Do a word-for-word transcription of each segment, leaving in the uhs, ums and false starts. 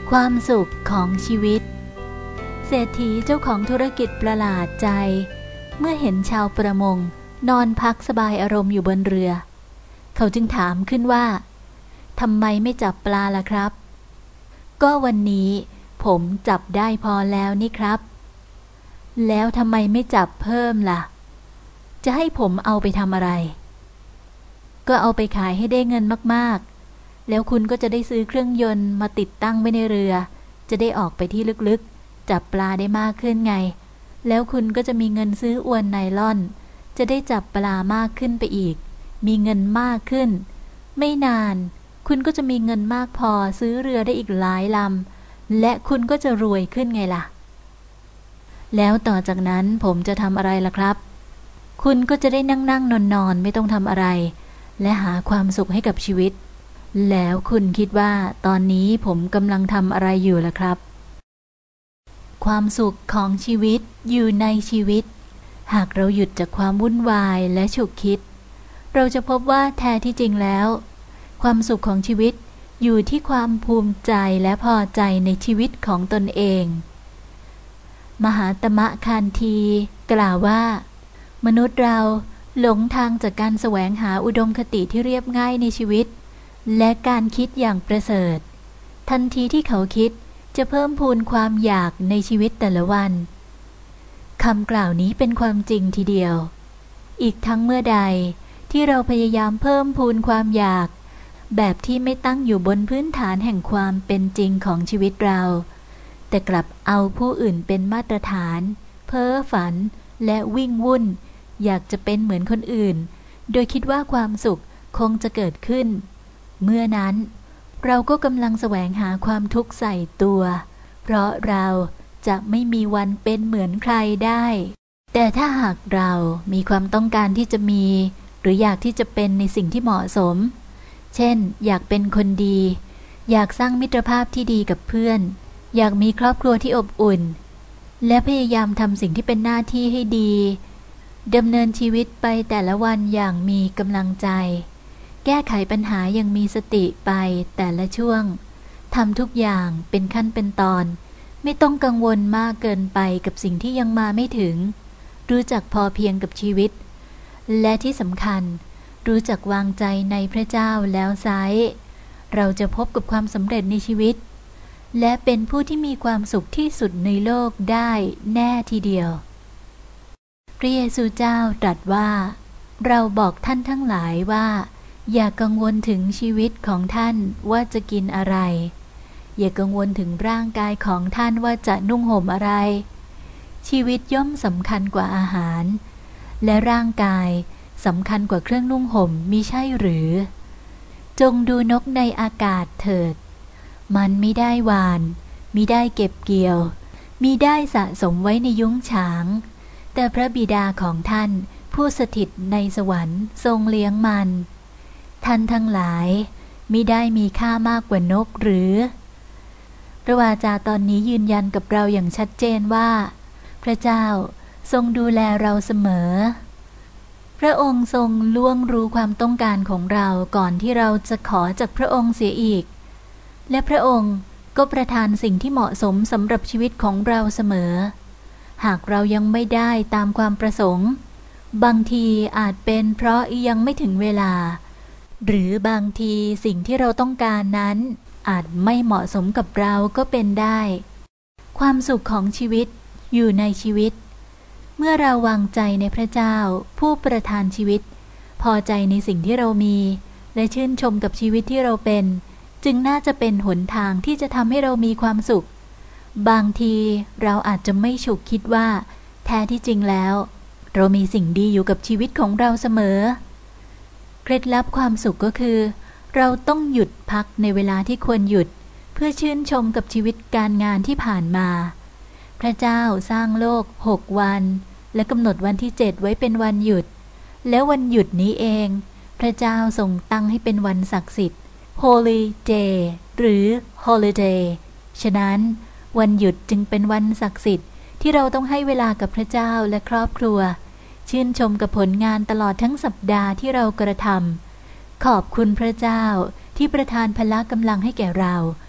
ความสุขของชีวิตเศรษฐีเจ้าของธุรกิจประหลาดใจเมื่อเห็นชาวประมงนอนพักสบายอารมณ์อยู่บนเรือเขาจึงถามขึ้นว่าทำไมไม่จับปลาล่ะครับก็วันนี้ผมจับได้พอแล้วนี่ครับแล้วทำไมไม่จับเพิ่มล่ะจะให้ผมเอาไปทำอะไรก็เอาไปขายให้ได้เงินมากๆแล้วคุณก็จะได้ซื้อเครื่องยนต์มาติดตั้งไว้ในเรือจะได้ออกไปที่ลึกๆจับปลาได้มากขึ้นไงแล้วคุณก็จะมีเงินซื้ออวนไนลอนจะได้จับปลามากขึ้นไปอีกมีเงินมากขึ้นไม่นานคุณก็จะมีเงินมากพอซื้อเรือได้อีกหลายลำและคุณก็จะรวยขึ้นไงล่ะแล้วต่อจากนั้นผมจะทำอะไรล่ะครับคุณก็จะได้นั่งนั่งนอนนอนไม่ต้องทำอะไรและหาความสุขให้กับชีวิตแล้วคุณคิดว่าตอนนี้ผมกำลังทำอะไรอยู่ล่ะครับความสุขของชีวิตอยู่ในชีวิตหากเราหยุดจากความวุ่นวายและฉุกคิดเราจะพบว่าแท้ที่จริงแล้วความสุขของชีวิตอยู่ที่ความภูมิใจและพอใจในชีวิตของตนเองมหาตมะคานธีกล่าวว่ามนุษย์เราหลงทางจากการแสวงหาอุดมคติที่เรียบง่ายในชีวิตและการคิดอย่างประเสริฐทันทีที่เขาคิดจะเพิ่มพูนความอยากในชีวิตแต่ละวันคำกล่าวนี้เป็นความจริงทีเดียวอีกทั้งเมื่อใดที่เราพยายามเพิ่มพูนความอยากแบบที่ไม่ตั้งอยู่บนพื้นฐานแห่งความเป็นจริงของชีวิตเราแต่กลับเอาผู้อื่นเป็นมาตรฐานเพ้อฝันและวิ่งวุ่นอยากจะเป็นเหมือนคนอื่นโดยคิดว่าความสุขคงจะเกิดขึ้นเมื่อนั้นเราก็กำลังแสวงหาความทุกข์ใส่ตัวเพราะเราจะไม่มีวันเป็นเหมือนใครได้แต่ถ้าหากเรามีความต้องการที่จะมีหรืออยากที่จะเป็นในสิ่งที่เหมาะสมเช่นอยากเป็นคนดีอยากสร้างมิตรภาพที่ดีกับเพื่อนอยากมีครอบครัวที่อบอุ่นและพยายามทำสิ่งที่เป็นหน้าที่ให้ดีดำเนินชีวิตไปแต่ละวันอย่างมีกำลังใจแก้ไขปัญหาอย่างมีสติไปแต่ละช่วงทำทุกอย่างเป็นขั้นเป็นตอนไม่ต้องกังวลมากเกินไปกับสิ่งที่ยังมาไม่ถึงรู้จักพอเพียงกับชีวิตและที่สำคัญรู้จักวางใจในพระเจ้าแล้วไซร้เราจะพบกับความสำเร็จในชีวิตและเป็นผู้ที่มีความสุขที่สุดในโลกได้แน่ทีเดียวพระเยซูเจ้าตรัสว่าเราบอกท่านทั้งหลายว่าอย่ากังวลถึงชีวิตของท่านว่าจะกินอะไรอย่ากังวลถึงร่างกายของท่านว่าจะนุ่งห่มอะไรชีวิตย่อมสำคัญกว่าอาหารและร่างกายสำคัญกว่าเครื่องนุ่งห่มมิใช่หรือจงดูนกในอากาศเถิดมันมิได้หว่านมิได้เก็บเกี่ยวมิได้สะสมไว้ในยุ้งฉางแต่พระบิดาของท่านผู้สถิตในสวรรค์ทรงเลี้ยงมันท่านทั้งหลายมิได้มีค่ามากกว่านกหรือพระวาจาตอนนี้ยืนยันกับเราอย่างชัดเจนว่าพระเจ้าทรงดูแลเราเสมอพระองค์ทรงล่วงรู้ความต้องการของเราก่อนที่เราจะขอจากพระองค์เสียอีกและพระองค์ก็ประทานสิ่งที่เหมาะสมสำหรับชีวิตของเราเสมอหากเรายังไม่ได้ตามความประสงค์บางทีอาจเป็นเพราะยังไม่ถึงเวลาหรือบางทีสิ่งที่เราต้องการนั้นอาจไม่เหมาะสมกับเราก็เป็นได้ความสุขของชีวิตอยู่ในชีวิตเมื่อเราวางใจในพระเจ้าผู้ประทานชีวิตพอใจในสิ่งที่เรามีและชื่นชมกับชีวิตที่เราเป็นจึงน่าจะเป็นหนทางที่จะทำให้เรามีความสุขบางทีเราอาจจะไม่ฉุกคิดว่าแท้ที่จริงแล้วเรามีสิ่งดีอยู่กับชีวิตของเราเสมอเคล็ดลับความสุขก็คือเราต้องหยุดพักในเวลาที่ควรหยุดเพื่อชื่นชมกับชีวิตการงานที่ผ่านมาพระเจ้าสร้างโลกหกวันและกำหนดวันที่เจ็ดไว้เป็นวันหยุดแล้ววันหยุดนี้เองพระเจ้าทรงตั้งให้เป็นวันศักดิ์สิทธิ์ Holy Day หรือ Holiday ฉะนั้นวันหยุดจึงเป็นวันศักดิ์สิทธิ์ที่เราต้องให้เวลากับพระเจ้าและครอบครัวชื่นชมกับผลงานตลอดทั้งสัปดาห์ที่เรากระทำขอบคุณพระเจ้าที่ประทานพละกำลังให้แก่เรา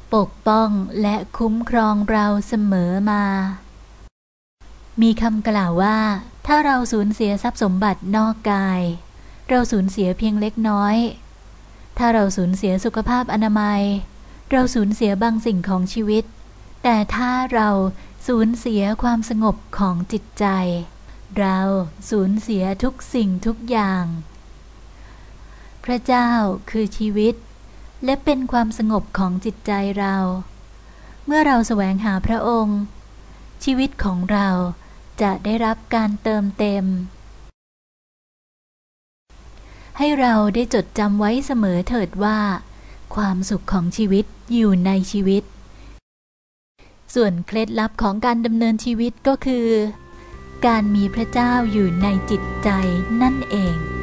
ปกป้องและคุ้มครองเราเสมอมามีคำกล่าวว่าถ้าเราสูญเสียทรัพย์สมบัตินอกกายเราสูญเสียเพียงเล็กน้อยถ้าเราสูญเสียสุขภาพอนามัยเราสูญเสียบางสิ่งของชีวิตแต่ถ้าเราสูญเสียความสงบของจิตใจเราสูญเสียทุกสิ่งทุกอย่างพระเจ้าคือชีวิตและเป็นความสงบของจิตใจเราเมื่อเราแสวงหาพระองค์ชีวิตของเราจะได้รับการเติมเต็มให้เราได้จดจำไว้เสมอเถิดว่าความสุขของชีวิตอยู่ในชีวิตส่วนเคล็ดลับของการดำเนินชีวิตก็คือการมีพระเจ้าอยู่ในจิตใจนั่นเอง